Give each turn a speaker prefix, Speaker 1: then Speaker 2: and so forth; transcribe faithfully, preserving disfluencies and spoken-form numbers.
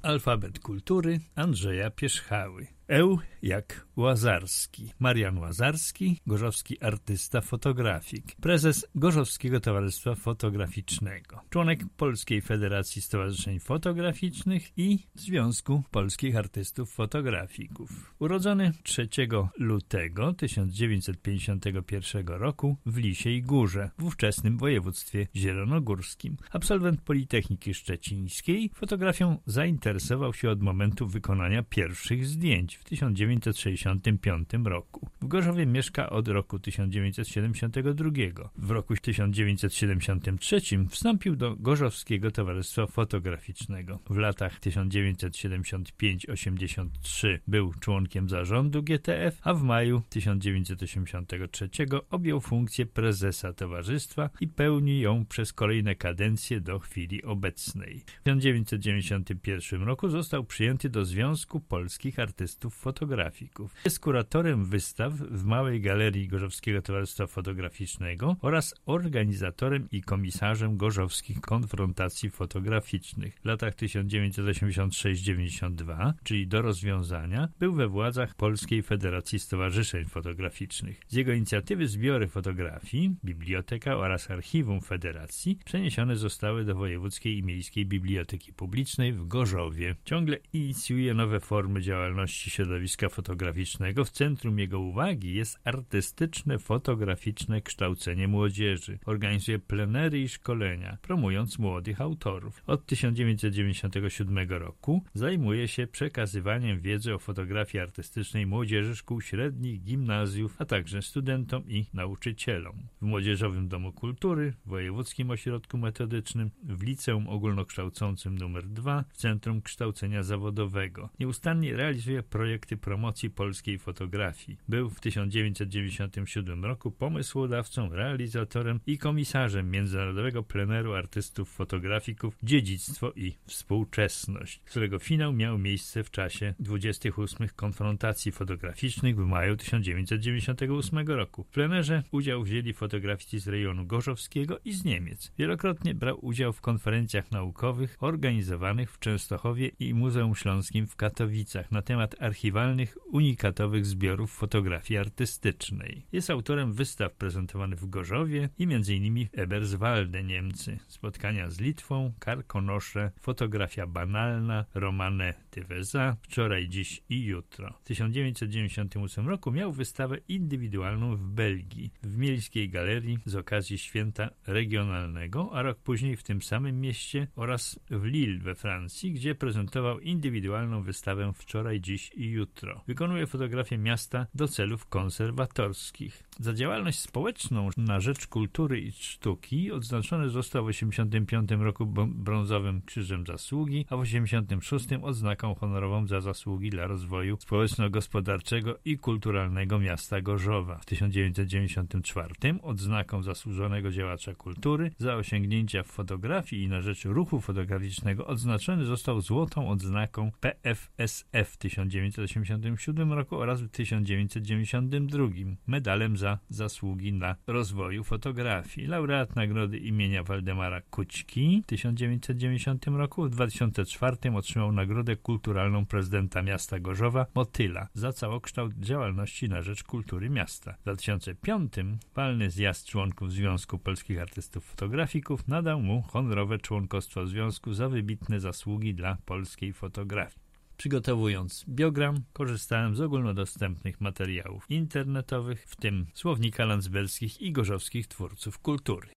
Speaker 1: Alfabet kultury Andrzeja Pierzchały. Eł jak Łazarski. Marian Łazarski, gorzowski artysta, fotografik. Prezes Gorzowskiego Towarzystwa Fotograficznego. Członek Polskiej Federacji Stowarzyszeń Fotograficznych i Związku Polskich Artystów Fotografików. Urodzony trzeciego lutego tysiąc dziewięćset pięćdziesiątego pierwszego roku w Lisiej Górze, w ówczesnym województwie zielonogórskim. Absolwent Politechniki Szczecińskiej, fotografią zainteresował się od momentu wykonania pierwszych zdjęć w tysiąc dziewięćset sześćdziesiątym piątym roku. W Gorzowie mieszka od roku tysiąc dziewięćset siedemdziesiątego drugiego. W roku tysiąc dziewięćset siedemdziesiątym trzecim wstąpił do Gorzowskiego Towarzystwa Fotograficznego. W latach tysiąc dziewięćset siedemdziesiątym piątym do osiemdziesiątego trzeciego był członkiem zarządu G T F, a w maju tysiąc dziewięćset osiemdziesiątego trzeciego objął funkcję prezesa towarzystwa i pełni ją przez kolejne kadencje do chwili obecnej. W tysiąc dziewięćset dziewięćdziesiątym pierwszym roku został przyjęty do Związku Polskich Artystów Fotografików. Jest kuratorem wystaw w Małej Galerii Gorzowskiego Towarzystwa Fotograficznego oraz organizatorem i komisarzem gorzowskich konfrontacji fotograficznych. W latach tysiąc dziewięćset osiemdziesiątym szóstym do dziewięćdziesiątego drugiego, czyli do rozwiązania, był we władzach Polskiej Federacji Stowarzyszeń Fotograficznych. Z jego inicjatywy zbiory fotografii, biblioteka oraz archiwum Federacji przeniesione zostały do Wojewódzkiej i Miejskiej Biblioteki Publicznej w Gorzowie. Ciągle inicjuje nowe formy działalności środowiska fotograficznego. W centrum jego uwagi jest artystyczne, fotograficzne kształcenie młodzieży. Organizuje plenery i szkolenia, promując młodych autorów. Od tysiąc dziewięćset dziewięćdziesiątego siódmego roku zajmuje się przekazywaniem wiedzy o fotografii artystycznej młodzieży szkół średnich, gimnazjów, a także studentom i nauczycielom. W Młodzieżowym Domu Kultury, w Wojewódzkim Ośrodku Metodycznym, w Liceum Ogólnokształcącym numer dwa, w Centrum Kształcenia Zawodowego. Nieustannie realizuje projekty promocji polskiej fotografii. Był w tysiąc dziewięćset dziewięćdziesiątym siódmym roku pomysłodawcą, realizatorem i komisarzem Międzynarodowego Pleneru Artystów Fotografików Dziedzictwo i Współczesność, którego finał miał miejsce w czasie dwudziestych ósmych konfrontacji fotograficznych w maju tysiąc dziewięćset dziewięćdziesiątego ósmego roku. W plenerze udział wzięli fotografiści z rejonu gorzowskiego i z Niemiec. Wielokrotnie brał udział w konferencjach naukowych organizowanych w Częstochowie i Muzeum Śląskim w Katowicach na temat archiwalnych, unikatowych zbiorów fotografii artystycznej. Jest autorem wystaw prezentowanych w Gorzowie i między innymi w Eberswalde, Niemcy. Spotkania z Litwą, Karkonosze, fotografia banalna, Romane Tyveza, Wczoraj, Dziś i Jutro. W tysiąc dziewięćset dziewięćdziesiątym ósmym roku miał wystawę indywidualną w Belgii, w Miejskiej Galerii z okazji święta regionalnego, a rok później w tym samym mieście oraz w Lille we Francji, gdzie prezentował indywidualną wystawę Wczoraj, Dziś i Jutro. Wykonuje fotografię miasta do celów konserwatorskich. Za działalność społeczną na rzecz kultury i sztuki odznaczony został w osiemdziesiątym piątym roku brązowym Krzyżem Zasługi, a w osiemdziesiątym szóstym odznaką honorową za zasługi dla rozwoju społeczno-gospodarczego i kulturalnego miasta Gorzowa. W tysiąc dziewięćset dziewięćdziesiątym czwartym odznaką zasłużonego działacza kultury za osiągnięcia w fotografii i na rzecz ruchu fotograficznego odznaczony został złotą odznaką P F S F w tysiąc dziewięćset osiemdziesiątym siódmym roku oraz w tysiąc dziewięćset dziewięćdziesiątym drugim medalem za zasługi na rozwoju fotografii. Laureat nagrody imienia Waldemara Kućki w tysiąc dziewięćset dziewięćdziesiątym roku. W dwa tysiące czwartym otrzymał nagrodę kulturalną prezydenta miasta Gorzowa Motyla za całokształt działalności na rzecz kultury miasta. W dwa tysiące piątym walny zjazd członków Związku Polskich Artystów Fotografików nadał mu honorowe członkostwo związku za wybitne zasługi dla polskiej fotografii. Przygotowując biogram, korzystałem z ogólnodostępnych materiałów internetowych, w tym słownika landzberskich i gorzowskich twórców kultury.